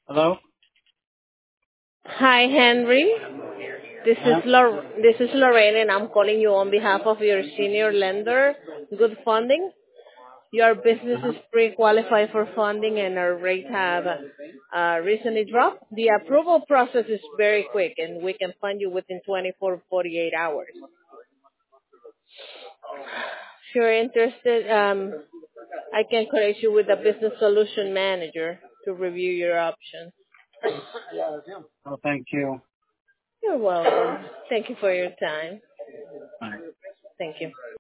Hello? Hi, Henry. Yeah. This is Lorraine, and I'm calling you on behalf of your senior lender, Good Funding. Your business Uh-huh. is pre-qualified for funding, and our rates have recently dropped. The approval process is very quick, and we can fund you within 24 to 48 hours. If you're interested, I can connect you with a business solution manager to review your options. Oh, thank you. You're welcome. Thank you for your time. Bye. Thank you.